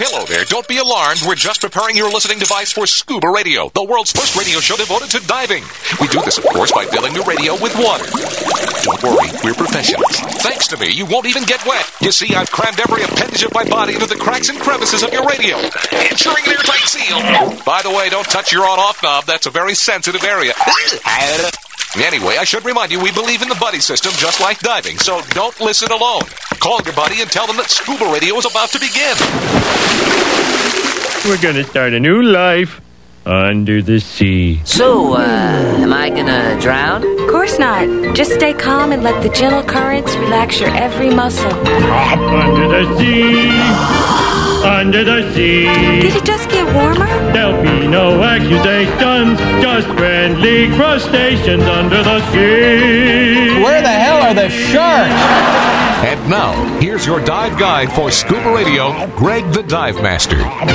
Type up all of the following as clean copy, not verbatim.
Hello there. Don't be alarmed. We're just preparing your listening device for Scuba Radio, the world's first radio show devoted to diving. We do this, of course, by filling the radio with water. Don't worry, we're professionals. Thanks to me, you won't even get wet. You see, I've crammed every appendage of my body into the cracks and crevices of your radio, ensuring an airtight seal. By the way, don't touch your on-off knob. That's a very sensitive area. Anyway, I should remind you, we believe in the buddy system just like diving, so don't listen alone. Call your buddy and tell them that Scuba Radio is about to begin. We're going to start a new life under the sea. So, am I gonna drown? Of course not. Just stay calm and let the gentle currents relax your every muscle. Under the sea, under the sea. Did it just get warmer? There'll be no accusations, just friendly crustaceans under the sea. Where the hell are the sharks? And now, here's your dive guide for Scuba Radio, Greg the Dive Master.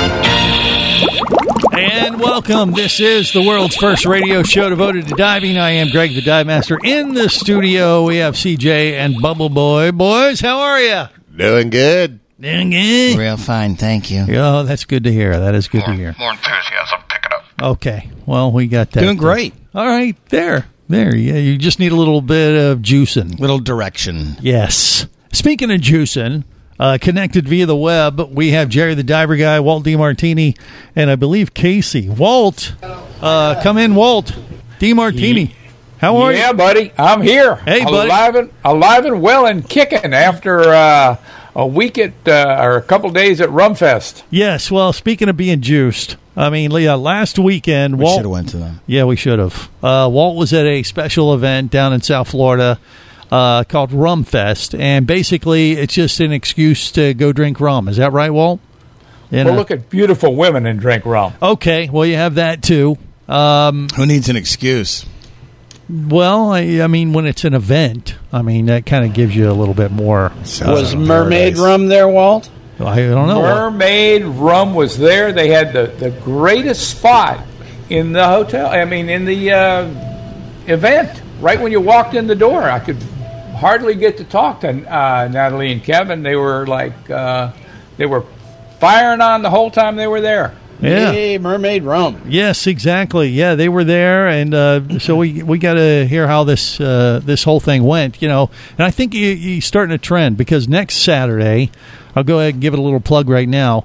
And welcome. This is the world's first radio show devoted to diving. I am Greg the Dive Master. In the studio, we have CJ and Bubble Boy. Boys, how are you? Doing good. Doing good? Real fine, thank you. Oh, that's good to hear. That is good to hear. More enthusiasm. Pick it up. Okay. Well, we got that. Doing great. All right. There. Yeah, you just need a little bit of juicing. Little direction. Yes. Speaking of juicing, connected via the web, we have Jerry the Diver Guy, Walt DeMartini, and I believe Casey. Walt, come in, Walt. DeMartini, how are you? Yeah, buddy, I'm here. Hey, buddy. Alive and well and kicking after a week at or a couple days at Rumfest. Yes, well, speaking of being juiced, I mean, Leah, last weekend, We should have went to them. Yeah, we should have. Walt was at a special event down in South Florida called Rumfest, and basically it's just an excuse to go drink rum. Is that right, Walt? Well, look at beautiful women and drink rum. Okay, well, you have that too. Who needs an excuse? Well, I mean, when it's an event, I mean, that kind of gives you a little bit more. Was Mermaid Rum there, Walt? I don't know. Mermaid Rum was there. They had the greatest spot in the hotel. I mean, in the event. Right when you walked in the door, I could hardly get to talk to Natalie and Kevin. They were like, they were firing on the whole time they were there. Yeah. Hey, Mermaid Rum. Yes, exactly. Yeah, they were there, and so we got to hear how this whole thing went, you know. And I think you're starting a trend, because next Saturday, I'll go ahead and give it a little plug right now.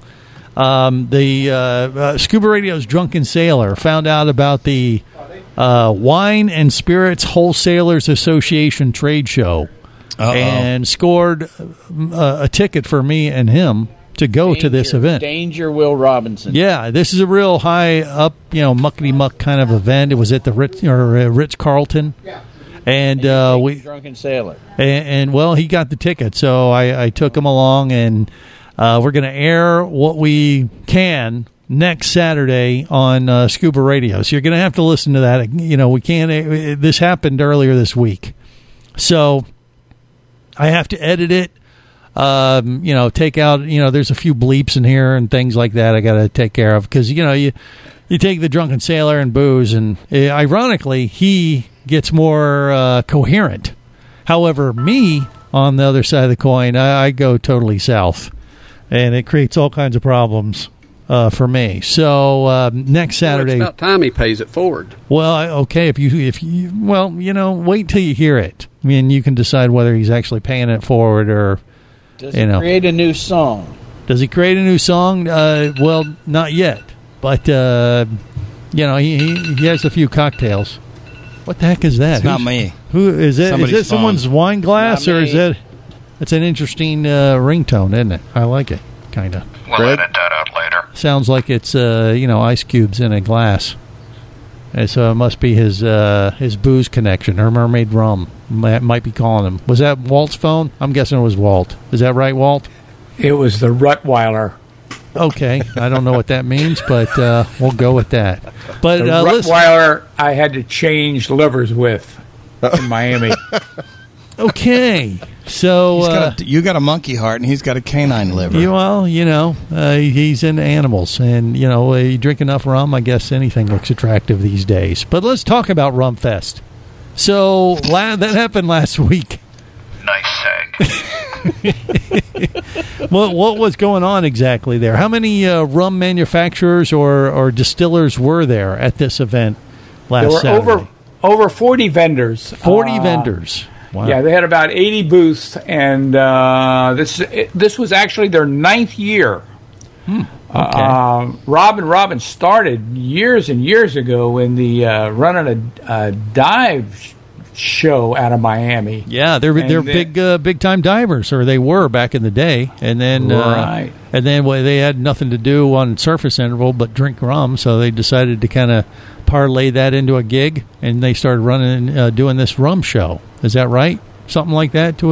The Scuba Radio's Drunken Sailor found out about the Wine and Spirits Wholesalers Association trade show. And scored a ticket for me and him to go to this event. Danger Will Robinson. Yeah, this is a real high up, muckety-muck kind of event. It was at the Ritz-Carlton. Yeah. And we Drunken Sailor. And well, he got the ticket, so I took him along, and we're going to air what we can next Saturday on Scuba Radio. So you're going to have to listen to that. We can't. This happened earlier this week, so I have to edit it. Take out. There's a few bleeps in here and things like that. I got to take care of, because you take the Drunken Sailor and booze, and ironically, he gets more coherent. However, me, on the other side of the coin, I go totally south, and it creates all kinds of problems for me. So next Saturday, it's about time he pays it forward. Well, okay, if you wait till you hear it. I mean, you can decide whether he's actually paying it forward or. Does he create a new song? Does he create a new song? Well, not yet, but he has a few cocktails. What the heck is that? It's not me. Who is it? Somebody's is it someone's phone. wine glass, Not or me. is it? It's an interesting ringtone, isn't it? I like it, kind of. We'll edit that out later. Sounds like it's ice cubes in a glass. And so it must be his booze connection, or Mermaid Rum. Might be calling him. Was that Walt's phone? I'm guessing it was Walt. Is that right, Walt? It was the Rottweiler. Okay, I don't know what that means, but we'll go with that. But The listen. Rottweiler I had to change livers with in Miami. Okay, so you got a monkey heart, and he's got a canine liver. He's into animals, and you drink enough rum, I guess anything looks attractive these days. But let's talk about Rumfest. So that happened last week, Nice seg. What was going on exactly there? How many rum manufacturers or distillers were there at this event last There were Saturday? over 40 vendors. 40 vendors. Wow. Yeah, they had about 80 booths, and this was actually their 9th year. Okay. Rob and Robin started years and years ago in the running a dive show out of Miami. Yeah, they're big time divers, or they were back in the day, and then Right. They had nothing to do on surface interval but drink rum, so they decided to kind of parlay that into a gig, and they started doing this rum show. Is that right? Something like that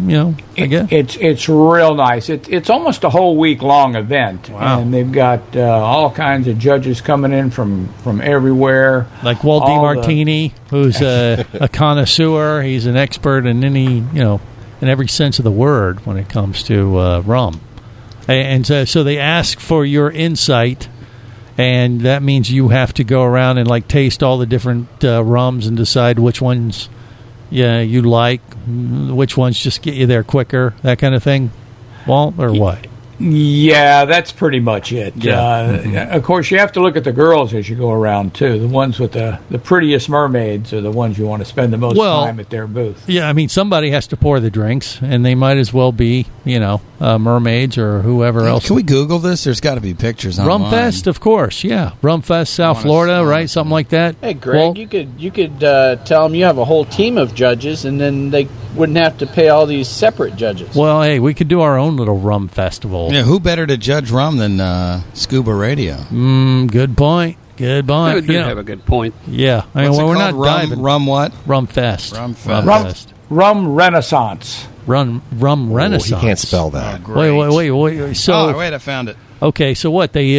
I guess. It's real nice. It's almost a whole week long event, Wow. and they've got all kinds of judges coming in from everywhere. Like Walt DiMartini, who's a connoisseur. He's an expert in in every sense of the word when it comes to rum. And so they ask for your insight, and that means you have to go around and taste all the different rums and decide which ones you like, which ones just get you there quicker, that kind of thing, Walt, or what? Yeah, that's pretty much it. Yeah. Of course, you have to look at the girls as you go around, too. The ones with the prettiest mermaids are the ones you want to spend the most time at their booth. Yeah, I mean, somebody has to pour the drinks, and they might as well be, mermaids or whoever else. Can we Google this? There's got to be pictures online. Rumfest, of course, yeah. Rumfest, South Florida, right? Something like that. Hey, Greg, Walt? you could tell them you have a whole team of judges, and then they wouldn't have to pay all these separate judges. Well, hey, we could do our own little rum festival. Yeah, who better to judge rum than Scuba Radio? Good point. Good point. You have a good point. Yeah. I mean, What's it we're called? not diving. Rum what? Rumfest. Rumfest. Rum Renaissance. Rum Renaissance. He can't spell that. Wait. So, wait, I found it. Okay, so what? They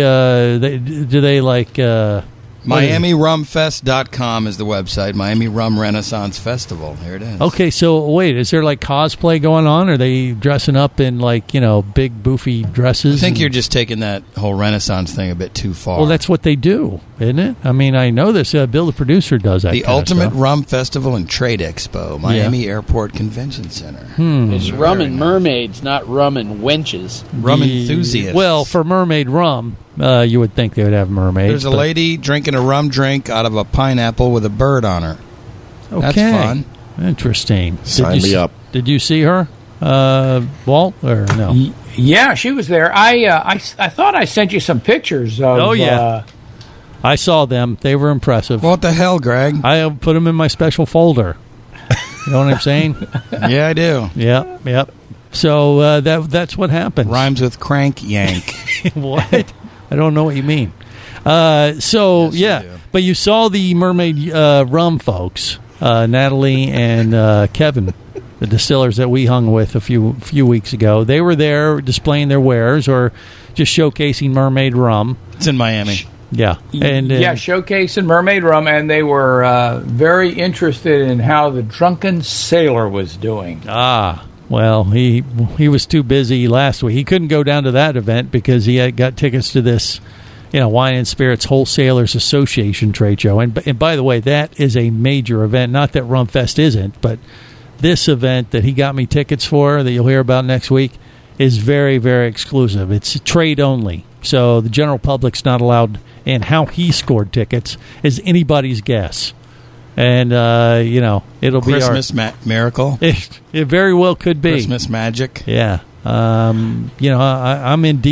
MiamiRumFest.com is the website. Miami Rum Renaissance Festival. Here it is. Okay, so wait, is there cosplay going on? Are they dressing up in big boofy dresses? I think you're just taking that whole Renaissance thing a bit too far. Well, that's what they do, isn't it? I mean, I know this. Bill, the producer, does that. The Ultimate Rum Festival and Trade Expo, Miami Airport Convention Center. It's rum and mermaids, not rum and wenches. Rum enthusiasts. Well, for mermaid rum, you would think they would have mermaids. There's a lady drinking a rum drink out of a pineapple with a bird on her. Okay. That's fun. Interesting. Sign me up. Did you see her, Walt, or no? Yeah, she was there. I thought I sent you some pictures of... Oh, yeah. I saw them. They were impressive. What the hell, Greg? I put them in my special folder. You know what I'm saying? Yeah, I do. Yep. So that's what happens. Rhymes with crank yank. What? I don't know what you mean. But you saw the Mermaid Rum folks, Natalie and Kevin, the distillers that we hung with a few weeks ago. They were there displaying their wares or just showcasing Mermaid Rum. It's in Miami. Yeah. And showcasing Mermaid Rum, and they were very interested in how the Drunken Sailor was doing. Well, he was too busy last week. He couldn't go down to that event because he had got tickets to this, Wine and Spirits Wholesalers Association trade show. And by the way, that is a major event. Not that Rumfest isn't, but this event that he got me tickets for that you'll hear about next week is very, very exclusive. It's trade only. So the general public's not allowed, and how he scored tickets is anybody's guess. And, it'll be Christmas miracle. It very well could be. Christmas magic. Yeah. I'm kind of in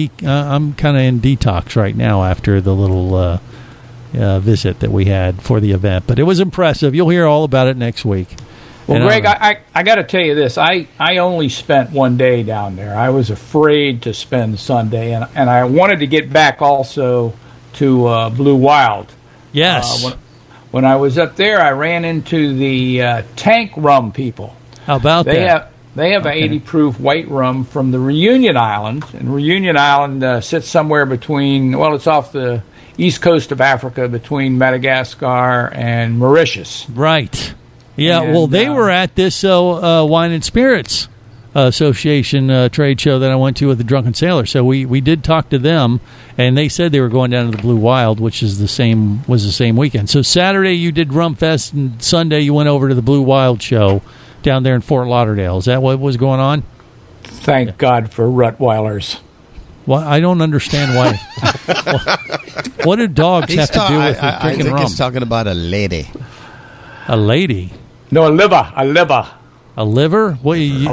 detox right now after the little visit that we had for the event. But it was impressive. You'll hear all about it next week. Well, Greg, I got to tell you this. I only spent one day down there. I was afraid to spend Sunday, and I wanted to get back also to Blue Wild. Yes. When I was up there, I ran into the Tank Rum people. How about that? They have an 80 proof white rum from the Reunion Island, and Reunion Island sits somewhere between. Well, it's off the east coast of Africa, between Madagascar and Mauritius. Right. Yeah. And, well, they were at this Wine and Spirits Association trade show that I went to with the Drunken Sailor. So we did talk to them, and they said they were going down to the Blue Wild, which is the same weekend. So Saturday you did Rumfest, and Sunday you went over to the Blue Wild show down there in Fort Lauderdale. Is that what was going on? Thank God for Rottweilers. Well, I don't understand why. What do dogs have to do with I drinking think rum? he's talking about a lady. A lady? No, a liver. A liver? What you?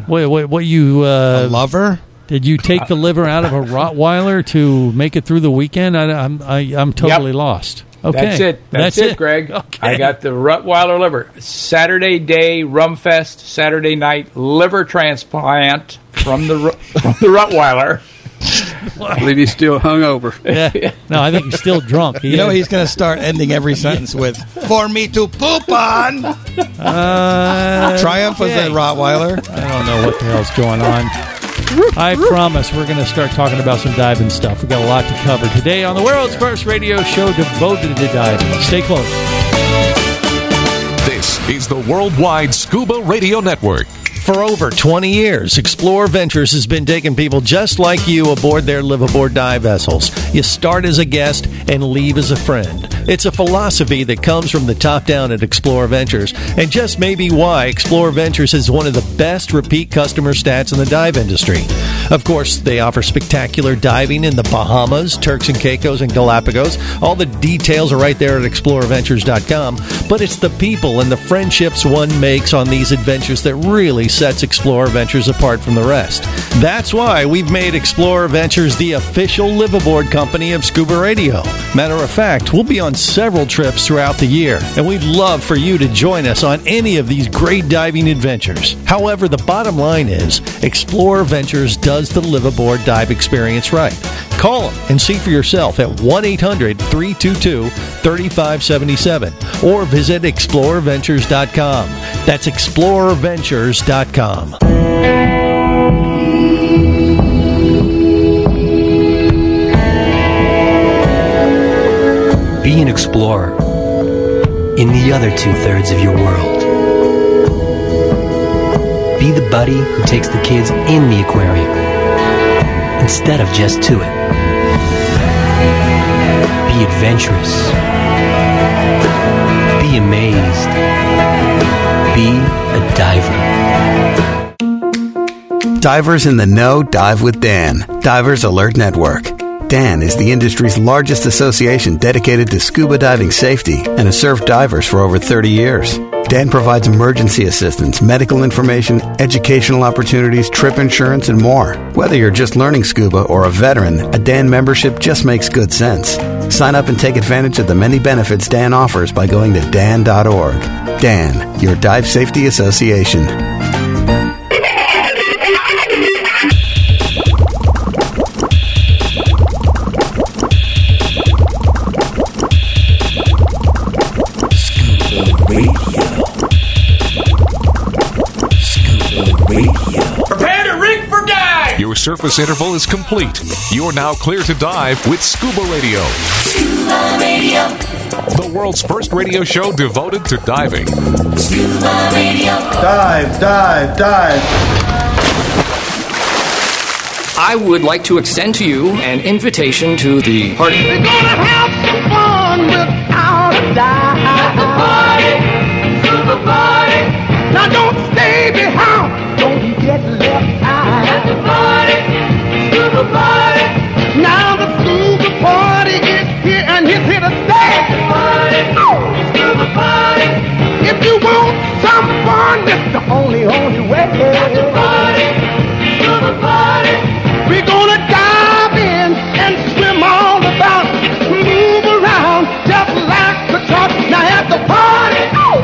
A lover? Did you take the liver out of a Rottweiler to make it through the weekend? I'm totally lost. Okay, That's it, Greg. Okay. I got the Rottweiler liver. Saturday day rum fest. Saturday night liver transplant from the Rottweiler. I believe he's still hungover. Yeah. No, I think he's still drunk. You know he's going to start ending every sentence with "for me to poop on." Triumph was that Rottweiler. I don't know what the hell's going on. I promise we're going to start talking about some diving stuff. We've got a lot to cover today on the world's first radio show devoted to diving. Stay close. This is the Worldwide Scuba Radio Network. For over 20 years, Explorer Ventures has been taking people just like you aboard their live-aboard dive vessels. You start as a guest and leave as a friend. It's a philosophy that comes from the top down at Explorer Ventures, and just may be why Explorer Ventures is one of the best repeat customer stats in the dive industry. Of course, they offer spectacular diving in the Bahamas, Turks and Caicos, and Galapagos. All the details are right there at explorerventures.com, but it's the people and the friendships one makes on these adventures that really sets Explorer Ventures apart from the rest. That's why we've made Explorer Ventures the official live-aboard company of Scuba Radio. Matter of fact, we'll be on several trips throughout the year, and we'd love for you to join us on any of these great diving adventures. However, the bottom line is, Explorer Ventures does the live-aboard dive experience right. Call them and see for yourself at 1-800-322-3577 or visit explorerventures.com. That's explorerventures.com. Be an explorer in the other 2/3 of your world. Be the buddy who takes the kids in the aquarium instead of just to it. Be adventurous. Be amazed. Be a diver. Divers in the know dive with Dan, Divers Alert Network. Dan is the industry's largest association dedicated to scuba diving safety and has served divers for over 30 years. Dan provides emergency assistance, medical information, educational opportunities, trip insurance, and more. Whether you're just learning scuba or a veteran, a Dan membership just makes good sense. Sign up and take advantage of the many benefits Dan offers by going to dan.org. Dan, your dive safety association. Your surface interval is complete. You're now clear to dive with Scuba Radio. Scuba Radio. The world's first radio show devoted to diving. Scuba Radio. Dive, dive, dive. I would like to extend to you an invitation to the party. We're gonna have some fun without a dive. At the party, Scuba party. Now don't stay behind. Don't get left out. At the party, Scuba party. Now the Scuba party is here and he's here to stay. At the party, Scuba party. If you want some fun, it's the only way. At the party, Scuba party. We're gonna dive in and swim all about, move around just like the top. Now at the party,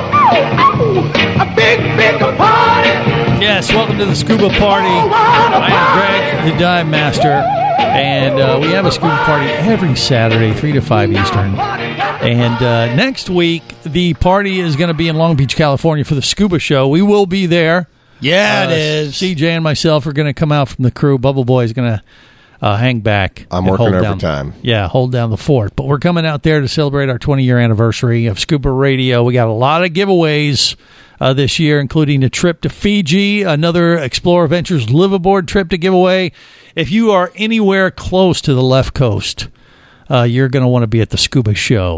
a big party. Yes, welcome to the Scuba Party. I am Greg, the Dive Master, and we have a Scuba Party every Saturday, 3 to 5 Eastern. And next week, the party is going to be in Long Beach, California for the Scuba Show. We will be there. Yeah, it is. CJ and myself are going to come out from the crew. Bubble Boy is going to hang back. I'm working overtime. Yeah, hold down the fort. But we're coming out there to celebrate our 20-year anniversary of Scuba Radio. We got a lot of giveaways this year, including a trip to Fiji, another Explorer Ventures live-aboard trip to give away. If you are anywhere close to the left coast, you're going to want to be at the Scuba Show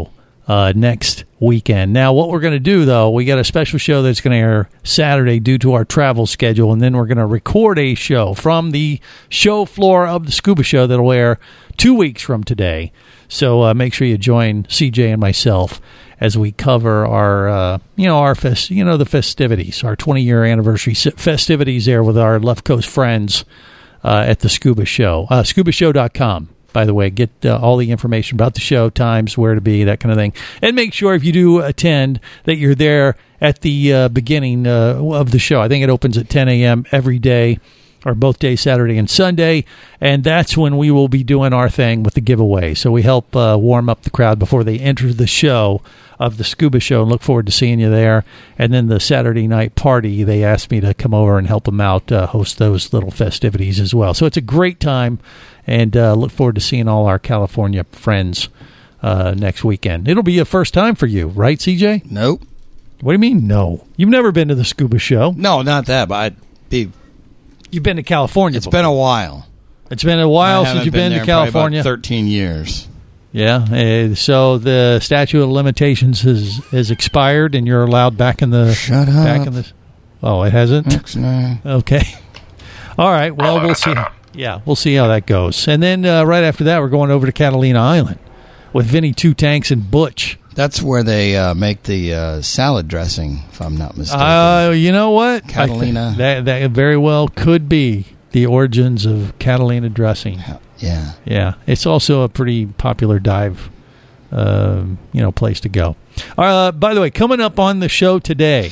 next weekend. Now, what we're going to do, though, we got a special show that's going to air Saturday due to our travel schedule, and then we're going to record a show from the show floor of the Scuba Show that'll air 2 weeks from today. So make sure you join CJ and myself as we cover our, the festivities, our 20-year anniversary festivities there with our Left Coast friends at the Scuba Show. ScubaShow.com. By the way, get all the information about the show, times, where to be, that kind of thing. And make sure if you do attend that you're there at the beginning of the show. I think it opens at 10 a.m. every day, or both days, Saturday and Sunday. And that's when we will be doing our thing with the giveaway. So we help warm up the crowd before they enter the show of the Scuba Show, and look forward to seeing you there. And then the Saturday night party, they asked me to come over and help them out, host those little festivities as well. So it's a great time, and look forward to seeing all our California friends next weekend. It'll be a first time for you, right, CJ? Nope. What do you mean, no? You've never been to the Scuba Show? No, not that, but You've been to California It's before. been a while. It's been a while since you've been to California? About 13 years. Yeah, so the statute of limitations has expired, and you're allowed back in the... Shut up. Back in the... Oh, it hasn't? No. Okay. All right, well, we'll see. Yeah, we'll see how that goes. And then right after that, we're going over to Catalina Island with Vinny Two Tanks and Butch. That's where they make the salad dressing, if I'm not mistaken. You know what? Catalina. That very well could be the origins of Catalina dressing. Yeah. Yeah. It's also a pretty popular dive, place to go. By the way, coming up on the show today,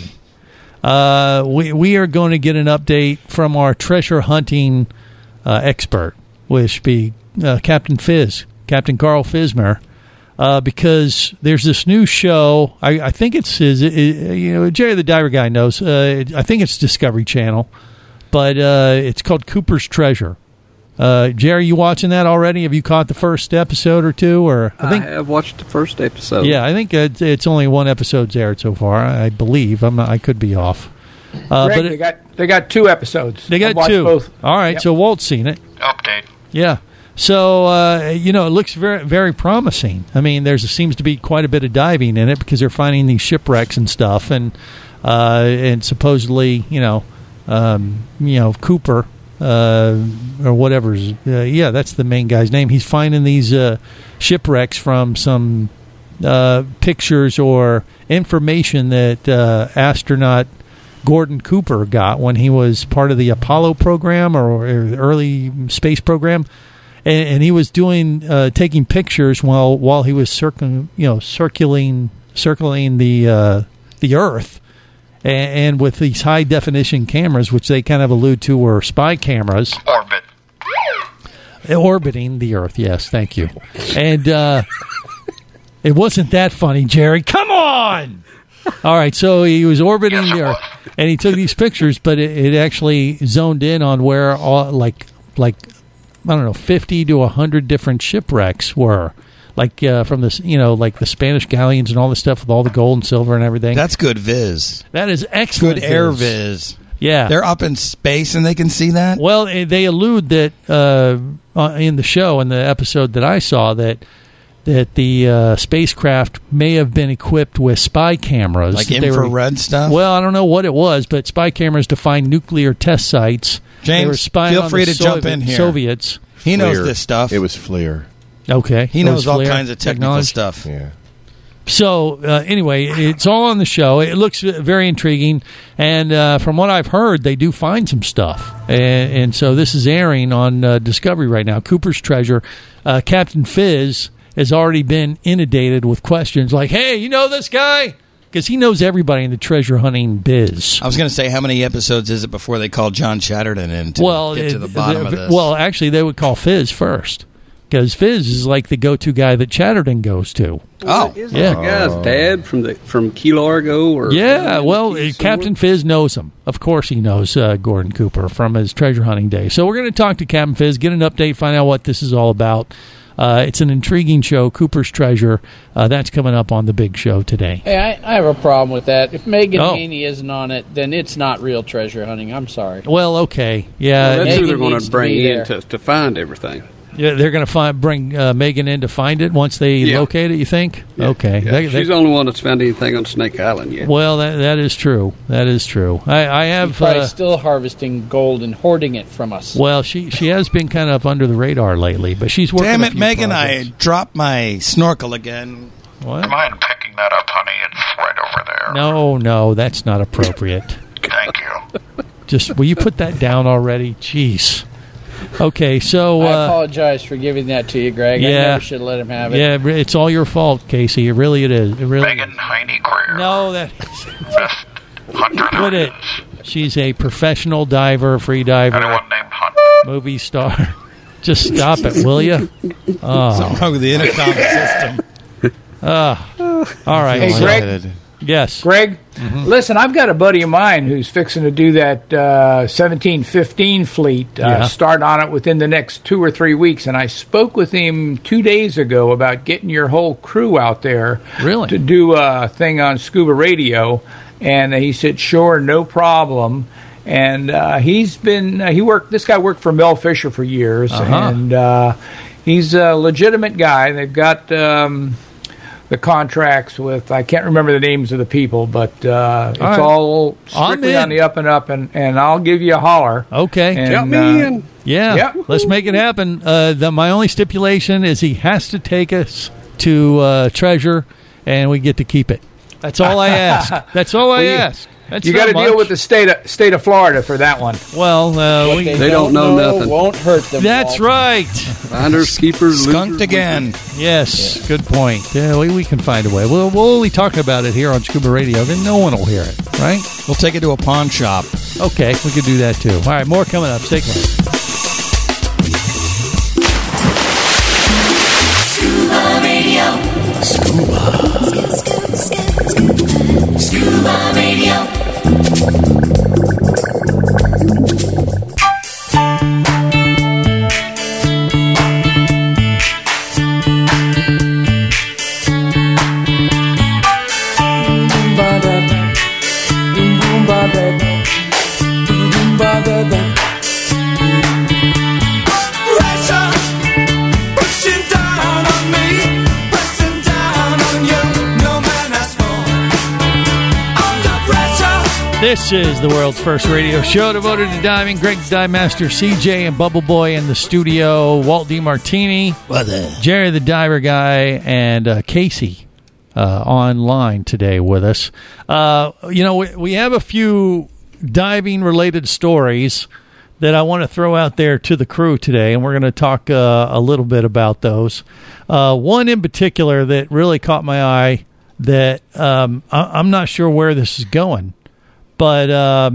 we are going to get an update from our treasure hunting expert, which be Captain Carl Fismer, because there's this new show. I think it's Jerry the Diver Guy knows. I think it's Discovery Channel, but it's called Cooper's Treasure. Jerry, you watching that already? Have you caught the first episode or two? I have watched the first episode. Yeah, I think it's only one episode's aired so far. I believe. I could be off. Greg, they got 2 episodes. They got 2. Both. All right, so Walt's seen it. Update. Yeah. So it looks very, very promising. I mean, there seems to be quite a bit of diving in it because they're finding these shipwrecks and stuff, and supposedly, Cooper. Or whatever's that's the main guy's name. He's finding these shipwrecks from some pictures or information that astronaut Gordon Cooper got when he was part of the Apollo program or early space program, and he was taking pictures while he was circling the Earth. And with these high-definition cameras, which they kind of allude to were spy cameras. Orbiting the Earth, yes, thank you. And it wasn't that funny, Jerry. Come on! All right, so he was orbiting the Earth, and he took these pictures, but it actually zoned in on where, all, like I don't know, 50 to 100 different shipwrecks were. Like from this, like the Spanish galleons and all this stuff with all the gold and silver and everything. That's good viz. That is excellent. Good air viz. Yeah, they're up in space and they can see that. Well, they allude that in the show, in the episode that I saw, that the spacecraft may have been equipped with spy cameras, like infrared stuff. Well, I don't know what it was, but spy cameras to find nuclear test sites. James, they were spying feel free to jump in here. Soviets. He knows this stuff. It was FLIR. Okay. He knows all kinds of technical stuff. Yeah. So, anyway, it's all on the show. It looks very intriguing. And from what I've heard, they do find some stuff. And so this is airing on Discovery right now. Cooper's Treasure. Captain Fizz has already been inundated with questions like, hey, you know this guy? Because he knows everybody in the treasure hunting biz. I was going to say, how many episodes is it before they call John Chatterton in to get to the bottom of this? Well, actually, they would call Fizz first. Because Fizz is like the go-to guy that Chatterton goes to. Isn't that the guy's dad from Key Largo? Or Captain Fizz knows him. Of course he knows Gordon Cooper from his treasure hunting days. So we're going to talk to Captain Fizz, get an update, find out what this is all about. It's an intriguing show, Cooper's Treasure. That's coming up on the big show today. Hey, I have a problem with that. If Megan Haney isn't on it, then it's not real treasure hunting. I'm sorry. Well, okay. Yeah. Well, that's Megan who they're going to bring in to to find everything. Yeah, they're going to bring Megan in to find it once they locate it, you think? Yeah. Okay. Yeah. She's the only one that's found anything on Snake Island yet. Well, that is true. That is true. I have... She's probably still harvesting gold and hoarding it from us. Well, she has been kind of under the radar lately, but she's working. Damn it, Megan! I dropped my snorkel again. What? Do you mind picking that up, honey? It's right over there. No, that's not appropriate. Thank you. Just will you put that down already? Jeez. Okay, so I apologize for giving that to you, Greg. I never should have let him have it. Yeah, it's all your fault, Casey. It really is. It really. Megan Heine Greer. No, that. Best hunter Put there it. She's a professional diver, free diver. Anyone named Hunt? Movie star. Just stop it, will you? Something wrong with the intercom system. All right. Hey, Greg. Yes. Greg, listen, I've got a buddy of mine who's fixing to do that 1715 fleet, start on it within the next 2 or 3 weeks, and I spoke with him 2 days ago about getting your whole crew out there to do a thing on Scuba Radio, and he said, sure, no problem. And this guy worked for Mel Fisher for years, and he's a legitimate guy. They've got the contracts with, I can't remember the names of the people, but it's all strictly on the up and up, and I'll give you a holler. Okay. And, Count me in. Yeah, let's make it happen. My only stipulation is he has to take us to Treasure, and we get to keep it. That's all I ask. That's all I ask. That's you got to deal with the state of Florida for that one. Well, they don't know nothing. Won't hurt them. That's right. Finders, keepers, skunked again. Yes, good point. Yeah, we can find a way. We'll only talk about it here on Scuba Radio. Then no one will hear it, right? We'll take it to a pawn shop. Okay, we could do that too. All right, more coming up. Stay close. Scuba Radio. Scuba Radio. This is the world's first radio show devoted to diving. Greg the Dive Master, CJ and Bubble Boy in the studio. Walt DiMartini, Jerry the Diver Guy, and Casey online today with us. We have a few diving-related stories that I want to throw out there to the crew today, and we're going to talk a little bit about those. One in particular that really caught my eye that I'm not sure where this is going. But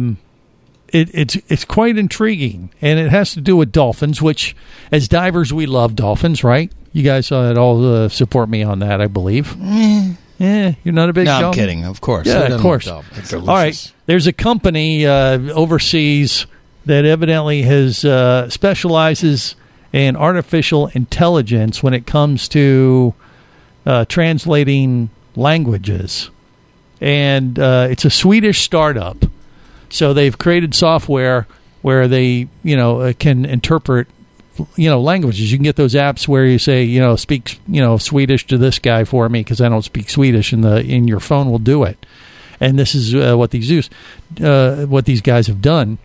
it's quite intriguing, and it has to do with dolphins, which, as divers, we love dolphins, right? You guys all support me on that, I believe. Yeah, you're not a big dolphin? No, I'm kidding, of course. Yeah, of course. All right, there's a company overseas that evidently has specializes in artificial intelligence when it comes to translating languages. And it's a Swedish startup. So they've created software where they, can interpret, languages. You can get those apps where you say, speak, Swedish to this guy for me because I don't speak Swedish, and your phone will do it. And this is what these guys have done.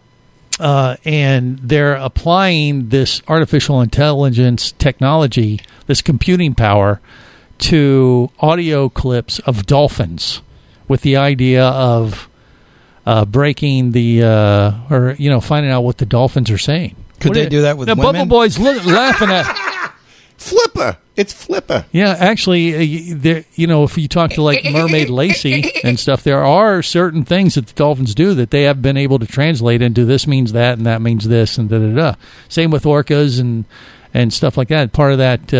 And they're applying this artificial intelligence technology, this computing power, to audio clips of dolphins with the idea of breaking the finding out what the dolphins are saying. Could they do that with women? Bubble Boy's laughing at Flipper. It's Flipper. Yeah, actually, if you talk to like Mermaid Lacey and stuff, there are certain things that the dolphins do that they have been able to translate into this means that and that means this and da-da-da. Same with orcas and stuff like that. Part of that...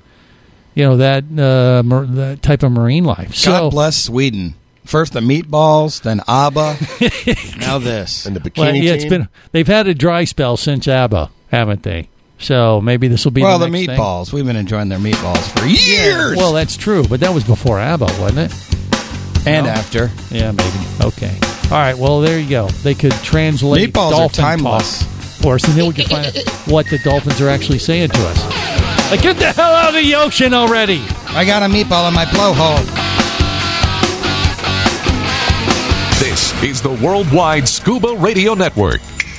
that type of marine life. God bless Sweden. First the meatballs, then ABBA, now this. And the bikini team. They've had a dry spell since ABBA, haven't they? So maybe this will be the next meatballs. thing. We've been enjoying their meatballs for years. Yeah, well, that's true, but that was before ABBA, wasn't it? And after. Yeah, maybe. Okay. All right, well, there you go. They could translate meatballs dolphin are timeless. talk. for us, and then we can find out what the dolphins are actually saying to us. Like, get the hell out of the ocean already! I got a meatball in my blowhole. This is the Worldwide Scuba Radio Network.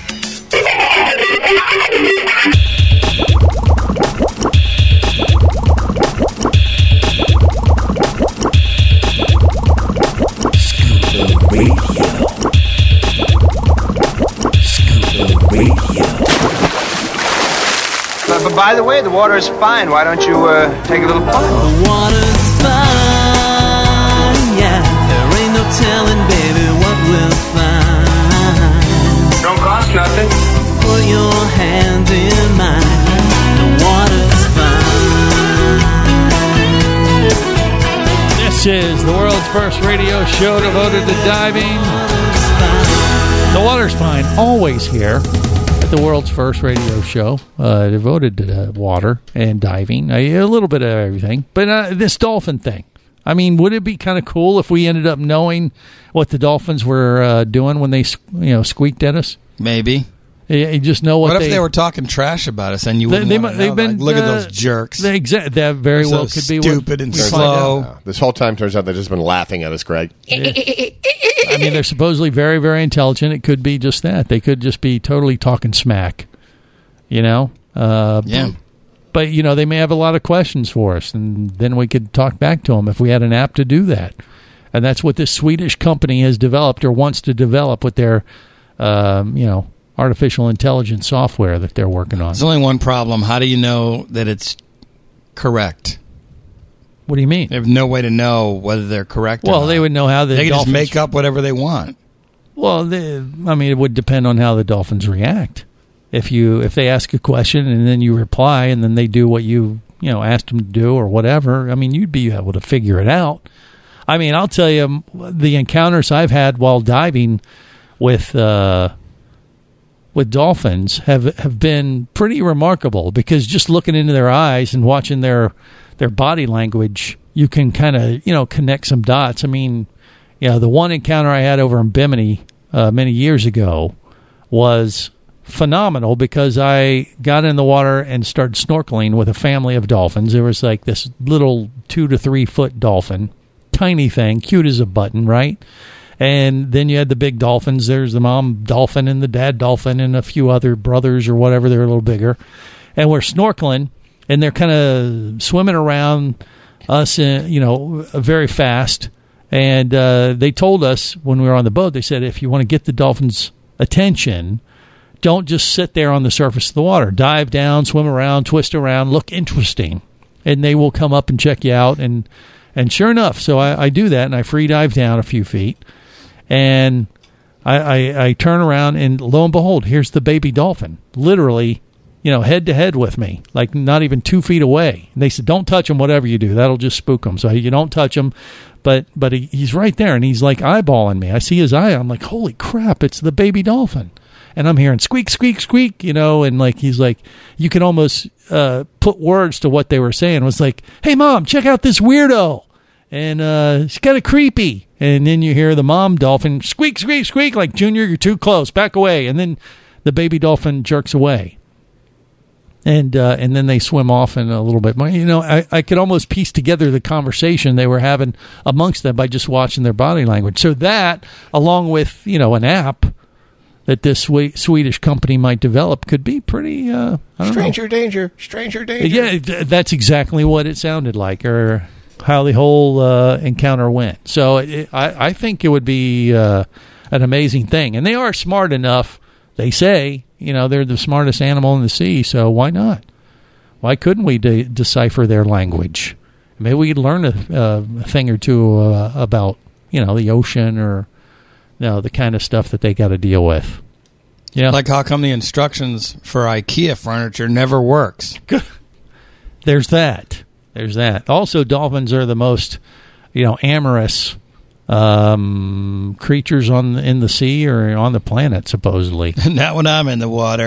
But by the way, the water is fine. Why don't you take a little plunge? The water's fine, yeah. There ain't no telling, baby, what we'll find. Don't cost nothing. Put your hand in mine. The water's fine. This is the world's first radio show devoted to diving. The water's fine. Always here. The world's first radio show devoted to water and diving, a little bit of everything. But this dolphin thing, I mean, would it be kind of cool if we ended up knowing what the dolphins were doing when they, squeaked at us? Maybe. You just know what if they were talking trash about us and you wouldn't want to know? Like, look at those jerks. That very well could be stupid and slow. This whole time turns out they've just been laughing at us, Greg. I mean, they're supposedly very, very intelligent. It could be just that. They could just be totally talking smack, Yeah. But, they may have a lot of questions for us, and then we could talk back to them if we had an app to do that. And that's what this Swedish company has developed or wants to develop with their, artificial intelligence software that they're working on. There's only one problem. How do you know that it's correct? What do you mean? They have no way to know whether they're correct or not. They would know how the They can dolphins... just make up whatever they want. Well, it would depend on how the dolphins react. If they ask a question and then you reply and then they do what you asked them to do or whatever, I mean, you'd be able to figure it out. I mean, I'll tell you, the encounters I've had while diving with dolphins have been pretty remarkable, because just looking into their eyes and watching their body language, you can kind of connect some dots. I mean, the one encounter I had over in Bimini many years ago was phenomenal, because I got in the water and started snorkeling with a family of dolphins. There was like this little 2 to 3 foot dolphin, tiny thing, cute as a button, right? And then you had the big dolphins. There's the mom dolphin and the dad dolphin and a few other brothers or whatever. They're a little bigger. And we're snorkeling, and they're kind of swimming around us, very fast. And they told us when we were on the boat, they said, if you want to get the dolphins' attention, don't just sit there on the surface of the water. Dive down, swim around, twist around, look interesting. And they will come up and check you out. And sure enough, so I do that, and I free dive down a few feet. And I turn around, and lo and behold, here's the baby dolphin, literally, head to head with me, like not even 2 feet away. And they said, don't touch him, whatever you do. That'll just spook him. So you don't touch him. But he's right there, and he's like eyeballing me. I see his eye. I'm like, holy crap, it's the baby dolphin. And I'm hearing squeak, squeak, squeak, and like he's like, you can almost put words to what they were saying. It was like, hey, Mom, check out this weirdo. And it's kind of creepy. And then you hear the mom dolphin squeak, squeak, squeak, like, Junior, you're too close, back away. And then the baby dolphin jerks away. And then they swim off in a little bit more. I could almost piece together the conversation they were having amongst them by just watching their body language. So that, along with, an app that this Swedish company might develop, could be pretty, Stranger danger. Yeah, that's exactly what it sounded like, or how the whole encounter went. So I think it would be an amazing thing. And they are smart enough, they say, they're the smartest animal in the sea, so why not? Why couldn't we decipher their language? Maybe we could learn a thing or two about, the ocean, or the kind of stuff that they got to deal with. Yeah, like how come the instructions for IKEA furniture never works? There's that. Also, dolphins are the most, amorous creatures in the sea or on the planet, supposedly. Not when I'm in the water.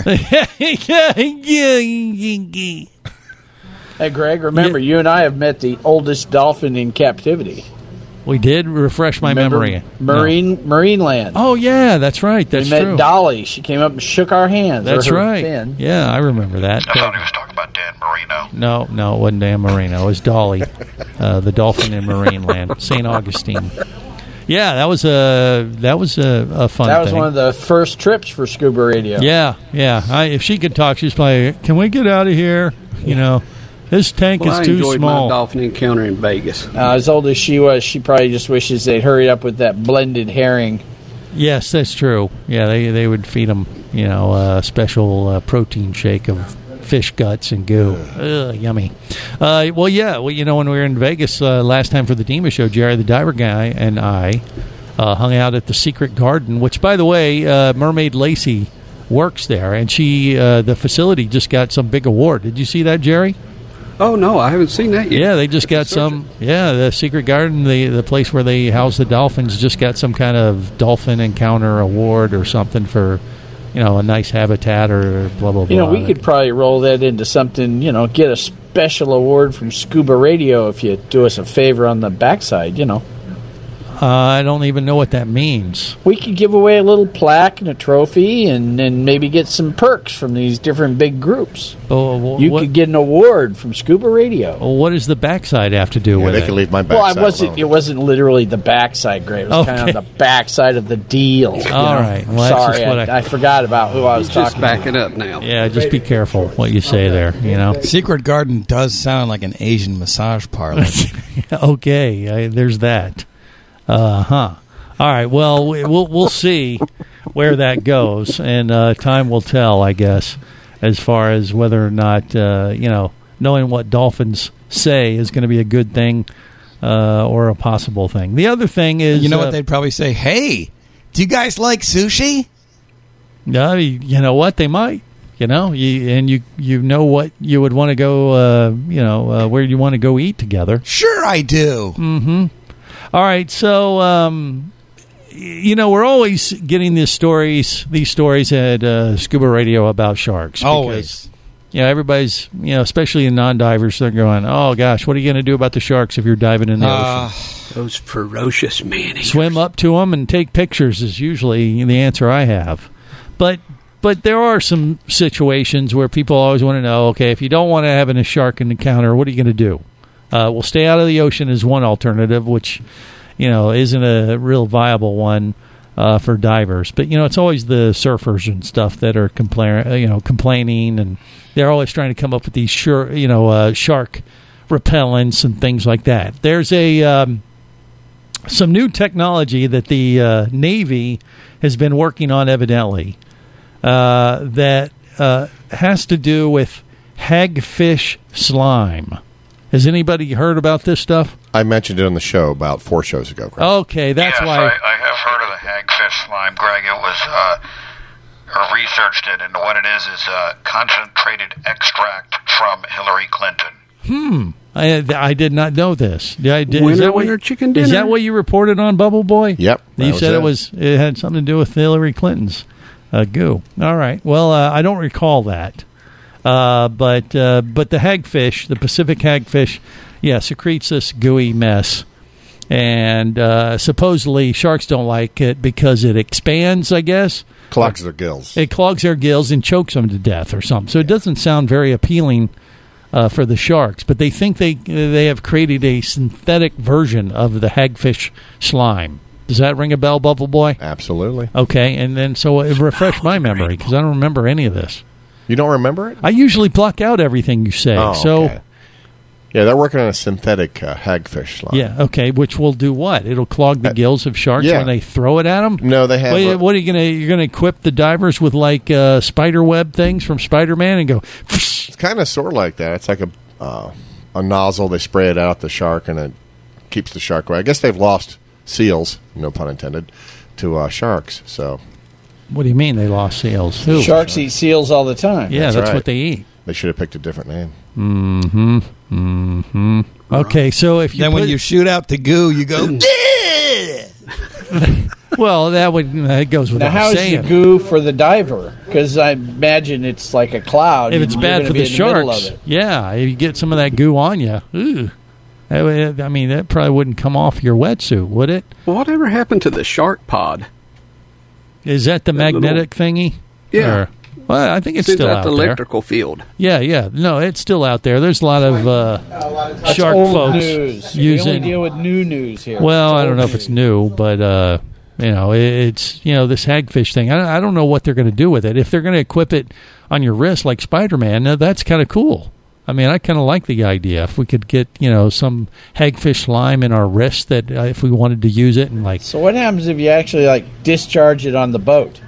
Hey, Greg, remember, you and I have met the oldest dolphin in captivity. We did. Refresh my memory. Marine Land. Oh, yeah, that's right. That's we met true. Dolly. She came up and shook our hands. That's or her right. fin. Yeah, I remember that. I thought he was talking about Dan Marino. No, it wasn't Dan Marino. It was Dolly, the dolphin in Marine Land, St. Augustine. Yeah, that was a fun thing. That was one of the first trips for Scuba Radio. Yeah. If she could talk, she's probably, can we get out of here? You know, this tank is too I enjoyed small. my dolphin encounter in Vegas. As old as she was, she probably just wishes they'd hurry up with that blended herring. Yes, that's true. Yeah, they would feed them, a special protein shake of fish guts and goo. Ugh, yummy. When we were in Vegas last time for the DEMA show, Jerry the Diver Guy and I hung out at the Secret Garden, which, by the way, Mermaid Lacey works there, and she the facility just got some big award. Did you see that, Jerry? Oh, no, I haven't seen that yet. Yeah, they just got some. Yeah, the Secret Garden, the place where they house the dolphins, just got some kind of dolphin encounter award or something for, a nice habitat or blah, blah, blah. We could probably roll that into something, get a special award from Scuba Radio if you do us a favor on the backside, I don't even know what that means. We could give away a little plaque and a trophy and maybe get some perks from these different big groups. You could get an award from Scuba Radio. Well, what does the backside have to do with it? They can leave my backside it wasn't literally the backside, Greg. It was kind of the backside of the deal. All right. Well, sorry, I forgot about who I was talking about. Just back it up now. Yeah, just be careful what you say there, Secret Garden does sound like an Asian massage parlor. Okay, there's that. All right. Well, we'll see where that goes, and time will tell, I guess, as far as whether or not knowing what dolphins say is going to be a good thing or a possible thing. The other thing is, what they'd probably say? Hey, do you guys like sushi? You know what, they might. You know what you would want to go. Where you want to go eat together. Sure, I do. Mm-hmm. All right, so we're always getting these stories at Scuba Radio about sharks. Always. Because, everybody's, especially in non-divers, they're going, oh, gosh, what are you going to do about the sharks if you're diving in the ocean? Those ferocious man-eaters. Swim up to them and take pictures is usually the answer I have. But there are some situations where people always want to know, okay, if you don't want to have a shark encounter, what are you going to do? Well, stay out of the ocean is one alternative, which, isn't a real viable one for divers. But, it's always the surfers and stuff that are complaining, and they're always trying to come up with these shark repellents and things like that. There's some new technology that the Navy has been working on, evidently, that has to do with hagfish slime. Has anybody heard about this stuff? I mentioned it on the show about 4 shows ago, Greg. Okay, that's why. I have heard of the hagfish slime, Greg. It was, I researched it, and what it is concentrated extract from Hillary Clinton. I did not know this. Winner chicken dinner. Is that what you reported on Bubble Boy? Yep. You said it had something to do with Hillary Clinton's goo. All right. Well, I don't recall that. But the hagfish, the Pacific hagfish, secretes this gooey mess. And supposedly sharks don't like it because it expands, I guess. Clogs their gills. It clogs their gills and chokes them to death or something. So it doesn't sound very appealing for the sharks. But they think they have created a synthetic version of the hagfish slime. Does that ring a bell, Bubble Boy? Absolutely. Okay, and then so it refreshed my memory because I don't remember any of this. You don't remember it? I usually block out everything you say. Okay. Yeah, they're working on a synthetic hagfish slime. Yeah, okay, which will do what? It'll clog the gills of sharks when they throw it at them? No, they have... what are you going to... You're going to equip the divers with, like, spider web things from Spider-Man and go... It's kind of sort of like that. It's like a nozzle. They spray it out the shark, and it keeps the shark away. I guess they've lost seals, no pun intended, to sharks, so... What do you mean they lost seals? Who? Sharks eat seals all the time. Yeah, that's right. what they eat. They should have picked a different name. Mm-hmm. Mm-hmm. Okay, so if you then when you shoot out the goo, you go. Well, that goes without saying. Now, how is the goo for the diver? Because I imagine it's like a cloud. If it's bad for the sharks, if you get some of that goo on you, I mean, that probably wouldn't come off your wetsuit, would it? Whatever happened to the shark pod? Is that the magnetic thingy? Yeah. Or, well, I think it's still out the there. electrical field. Yeah. No, it's still out there. There's a lot of shark old folks news. using. We only deal with new news here. Well, It's I don't old know news. if it's new, but it's this hagfish thing. I don't know what they're going to do with it. If they're going to equip it on your wrist like Spider-Man, that's kind of cool. I mean, I kind of like the idea. If we could get some hagfish slime in our wrist, that if we wanted to use it and like. So what happens if you actually discharge it on the boat?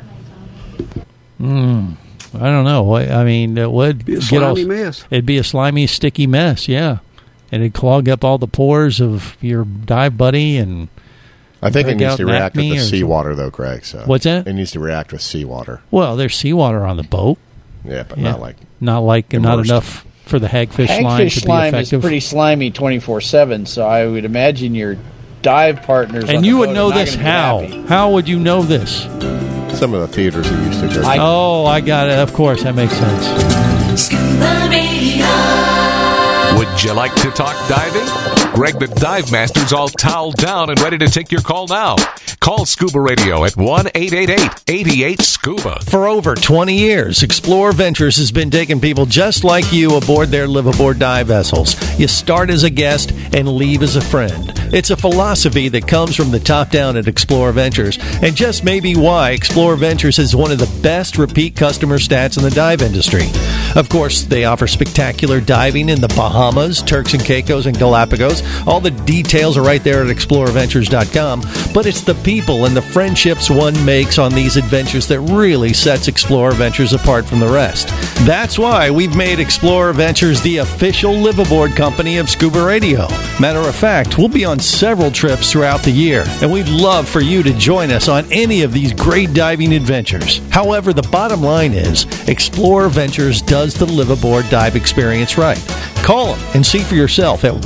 I don't know. I mean, it would be a slimy mess. It'd be a slimy, sticky mess, yeah. And it'd clog up all the pores of your dive buddy. And I think it needs to react with the or seawater, though, Greg. So what's that? It needs to react with seawater. Well, there's seawater on the boat. Yeah, but Yeah. not not enough for the hagfish slime to Hagfish be slime is effective. pretty slimy 24/7, so I would imagine your dive partners. on And the you would boat know are not this gonna be how? happy. How would you know this? Some of the theaters are used to go. I got it. Of course, that makes sense. Scuba Radio. Would you like to talk diving? Greg the Dive Master's all toweled down and ready to take your call now. Call Scuba Radio at 1-888-88-SCUBA. For over 20 years, Explorer Ventures has been taking people just like you aboard their live-aboard dive vessels. You start as a guest and leave as a friend. It's a philosophy that comes from the top down at Explorer Ventures, and just maybe why Explorer Ventures is one of the best repeat customer stats in the dive industry. Of course, they offer spectacular diving in the Bahamas, Turks and Caicos, and Galapagos. All the details are right there at explorerventures.com, but it's the people and the friendships one makes on these adventures that really sets Explorer Ventures apart from the rest. That's why we've made Explorer Ventures the official live-aboard company of Scuba Radio. Matter of fact, we'll be on several trips throughout the year, and we'd love for you to join us on any of these great diving adventures. However, the bottom line is, Explorer Ventures does the live-aboard dive experience right. Call them and see for yourself at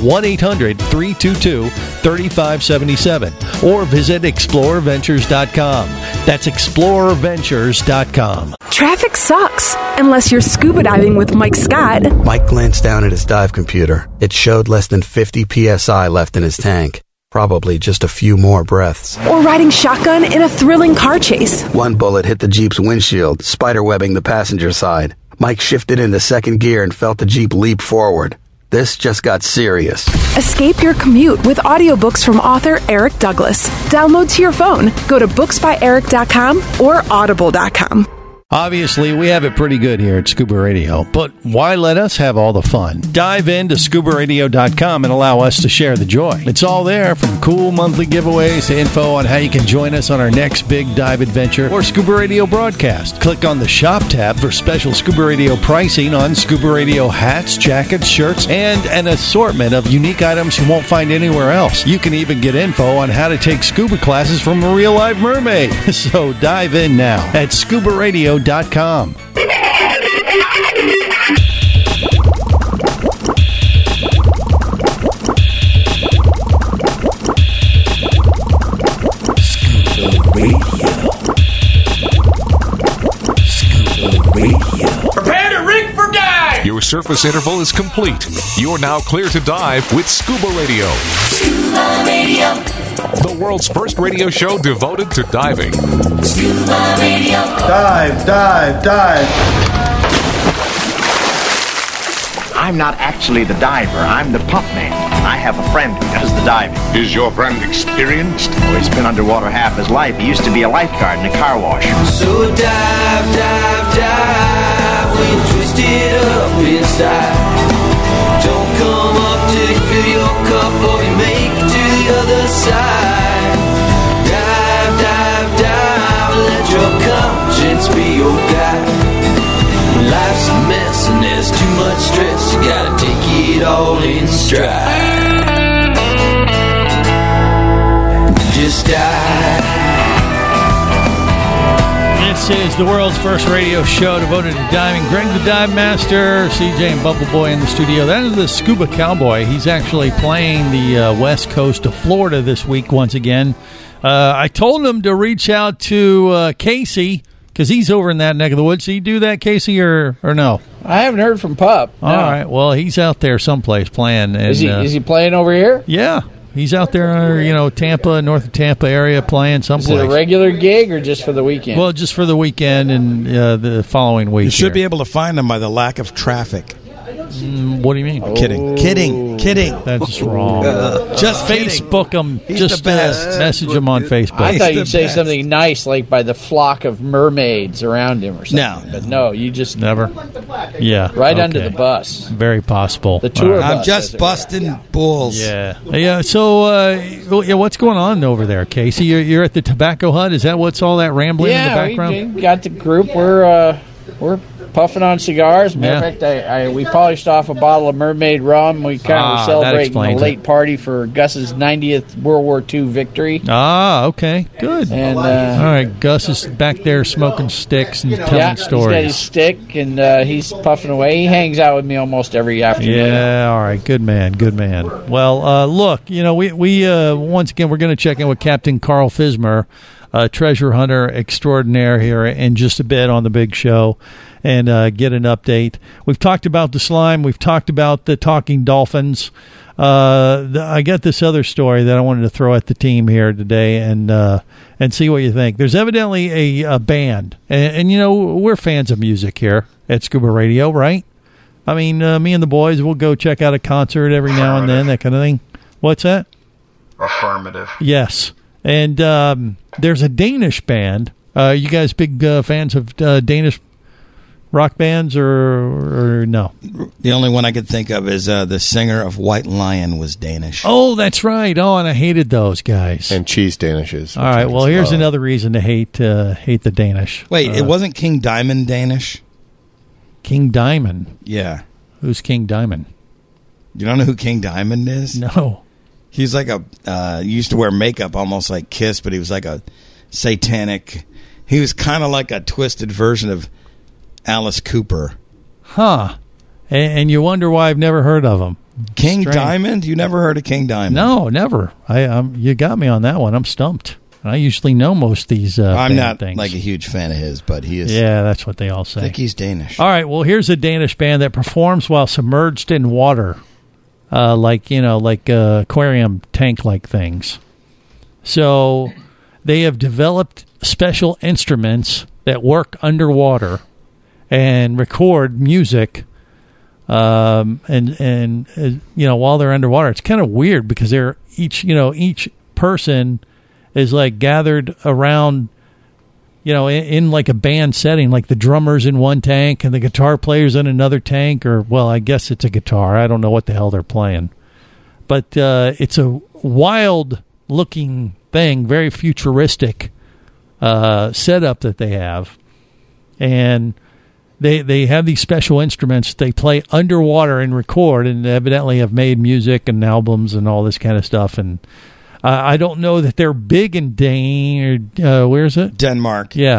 1-800-322-3577 or visit explorerventures.com. That's explorerventures.com. Traffic sucks, unless you're scuba diving with Mike Scott. Mike glanced down at his dive computer. It showed less than 50 psi left in his tank. Probably just a few more breaths. Or riding shotgun in a thrilling car chase. One bullet hit the Jeep's windshield, spiderwebbing the passenger side. Mike shifted into second gear and felt the Jeep leap forward. This just got serious. Escape your commute with audiobooks from author Eric Douglas. Download to your phone. Go to booksbyeric.com or audible.com. Obviously, we have it pretty good here at Scuba Radio, but why let us have all the fun? Dive into scubaradio.com and allow us to share the joy. It's all there, from cool monthly giveaways to info on how you can join us on our next big dive adventure or Scuba Radio broadcast. Click on the Shop tab for special Scuba Radio pricing on Scuba Radio hats, jackets, shirts, and an assortment of unique items you won't find anywhere else. You can even get info on how to take scuba classes from a real live mermaid. So dive in now at scubaradio.com. Prepare to rig for dive! Your surface interval is complete. You're now clear to dive with Scuba Radio. Scuba Radio. The world's first radio show devoted to diving. Scuba Radio. Dive, dive, dive. I'm not actually the diver. I'm the pump man. I have a friend who does the diving. Is your friend experienced? Oh, he's been underwater half his life. He used to be a lifeguard in a car wash. So dive, dive, dive, when twisted up inside. Don't come up till you fill your cup or you make it to the other side. Dive, dive, dive, let your conscience be your guide. Life's a mess and there's too much stress. You gotta take it all in stride. Just dive. This is the world's first radio show devoted to diving. Greg the Dive Master, CJ and Bubble Boy in the studio. That is the Scuba Cowboy. He's actually playing the west coast of Florida this week once again. I told him to reach out to Casey Because he's over in that neck of the woods. Did he do that, Casey, or no? I haven't heard from Pup. No. All right. Well, he's out there someplace playing. And, is he playing over here? Yeah. He's out there, Tampa, north of Tampa area, playing someplace. Is it a regular gig or just for the weekend? Well, just for the weekend and the following week. You should be able to find him by the lack of traffic. What do you mean? Kidding. That's wrong. Just Facebook him. He's just the best. Message him on Facebook. I thought you'd say something nice like by the flock of mermaids around him or something. No. But no, you just... Never? Yeah. Right under the bus. Very possible. The tour bus. I'm just busting bulls. Yeah. So, what's going on over there, Casey? You're at the Tobacco Hut? Is that what's all that rambling in the background? We got the group. We're puffing on cigars. Matter of fact, we polished off a bottle of Mermaid rum. We kind of were celebrating a late party for Gus's 90th World War II victory. Okay. Good. And all right, Gus is back there smoking sticks and telling stories. He's got his stick, and he's puffing away. He hangs out with me almost every afternoon. Yeah, all right. Good man. Well, look, we once again, we're going to check in with Captain Carl Fismer, treasure hunter extraordinaire here in just a bit on the big show, and get an update. We've talked about the slime. We've talked about the talking dolphins. I got this other story that I wanted to throw at the team here today and see what you think. There's evidently a band, and we're fans of music here at Scuba Radio, right? I mean, me and the boys will go check out a concert every now and then, that kind of thing. What's that? Affirmative. Yes. And there's a Danish band. You guys big fans of Danish rock bands or no? The only one I could think of is the singer of White Lion was Danish. Oh, that's right. Oh, and I hated those guys. And Cheese Danishes. All right. Well, here's another reason to hate the Danish. Wait, it wasn't King Diamond Danish? King Diamond? Yeah. Who's King Diamond? You don't know who King Diamond is? No. He's like he used to wear makeup almost like Kiss, but he was like a satanic. He was kind of like a twisted version of Alice Cooper. Huh. And you wonder why I've never heard of him. King Diamond? You never heard of King Diamond? No, never. You got me on that one. I'm stumped. I usually know most of these I'm not things. Like a huge fan of his, but he is. Yeah, that's what they all say. I think he's Danish. All right, well, here's a Danish band that performs while submerged in water. Like aquarium tank-like things. So they have developed special instruments that work underwater and record music. While they're underwater, it's kind of weird because they're each person is like gathered around, in like a band setting, like the drummer's in one tank and the guitar player's in another tank, or, well, I guess it's a guitar. I don't know what the hell they're playing. But it's a wild-looking thing, very futuristic setup that they have. And they have these special instruments they play underwater and record, and evidently have made music and albums and all this kind of stuff. And I don't know that they're big in where is it? Denmark. Yeah.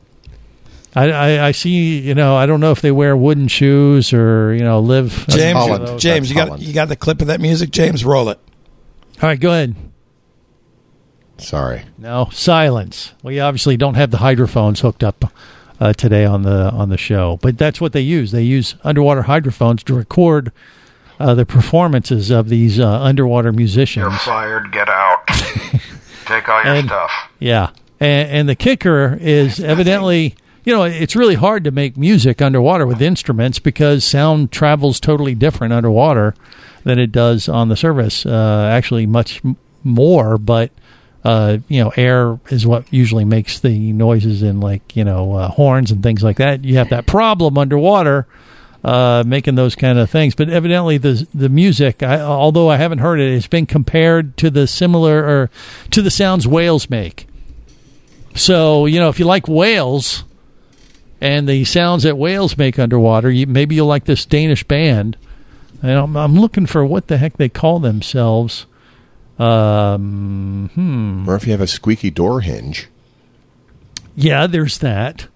I see, I don't know if they wear wooden shoes or, live. James, you got the clip of that music? James, roll it. All right, go ahead. Sorry. No, silence. We obviously don't have the hydrophones hooked up today on the show, but that's what they use. They use underwater hydrophones to record the performances of these underwater musicians. You're fired. Get out. Take all your stuff. Yeah. And the kicker is evidently, it's really hard to make music underwater with instruments because sound travels totally different underwater than it does on the surface. Actually, much more, but, air is what usually makes the noises in horns and things like that. You have that problem underwater. Making those kind of things, but evidently the music, although I haven't heard it, has been compared to the sounds whales make. So if you like whales and the sounds that whales make underwater, maybe you'll like this Danish band. And I'm looking for what the heck they call themselves. Or if you have a squeaky door hinge. Yeah, there's that.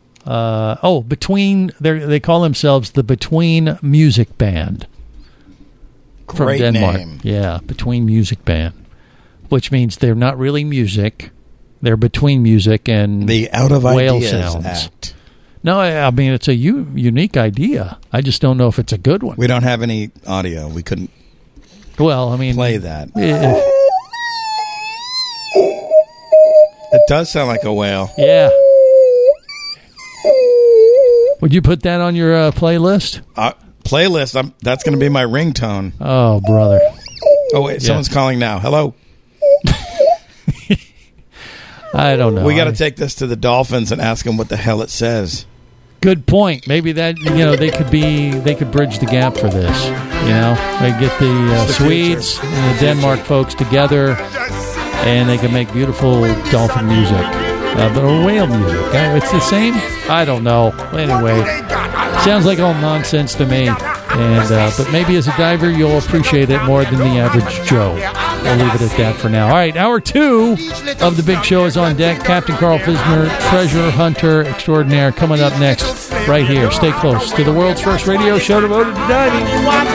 They call themselves the Between Music Band. From Great Denmark. name. Yeah, Between Music Band. Which means they're not really music. They're between music and the Out of whale Ideas sounds. Act. No, I mean, it's a unique idea. I just don't know if it's a good one. We don't have any audio. We couldn't play that. It does sound like a whale. Yeah. Would you put that on your playlist? Playlist? That's going to be my ringtone. Oh, brother. Oh, wait. Someone's calling now. Hello? I don't know. We got to take this to the Dolphins and ask them what the hell it says. Good point. Maybe that they could bridge the gap for this. They get the Swedes and the Denmark folks together, and they can make beautiful dolphin music, but whale music. It's the same. I don't know. Anyway, sounds like all nonsense to me. And but maybe as a diver, you'll appreciate it more than the average Joe. We'll leave it at that for now. All right, hour 2 of the big show is on deck. Captain Carl Fismer, treasure hunter extraordinaire, coming up next right here. Stay close to the world's first radio show devoted to diving.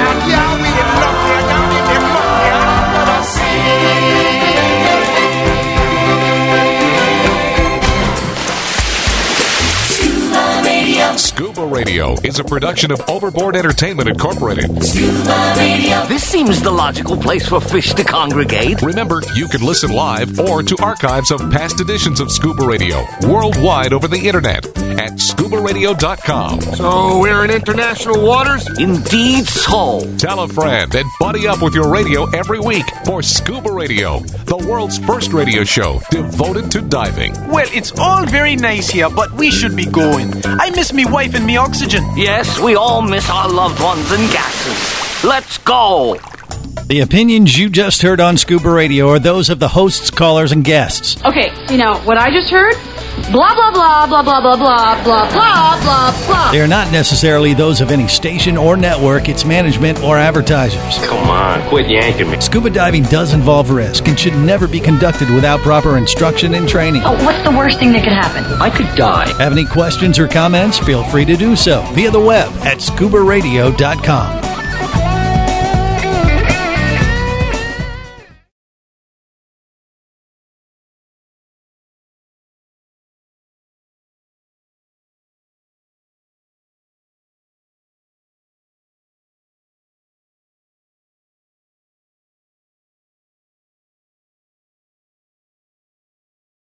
Scuba Radio is a production of Overboard Entertainment Incorporated. Scuba Radio. This seems the logical place for fish to congregate. Remember, you can listen live or to archives of past editions of Scuba Radio worldwide over the internet at scubaradio.com. So we're in international waters? Indeed so. Tell a friend and buddy up with your radio every week for Scuba Radio, the world's first radio show devoted to diving. Well, it's all very nice here, but we should be going. I miss me wife and me oxygen. Yes, we all miss our loved ones and gases. Let's go. The opinions you just heard on Scuba Radio are those of the hosts, callers, and guests. Okay, what I just heard? Blah, blah, blah, blah, blah, blah, blah, blah, blah, blah, blah. They are not necessarily those of any station or network, its management, or advertisers. Come on, quit yanking me. Scuba diving does involve risk and should never be conducted without proper instruction and training. Oh, what's the worst thing that could happen? I could die. Have any questions or comments? Feel free to do so via the web at scubaradio.com.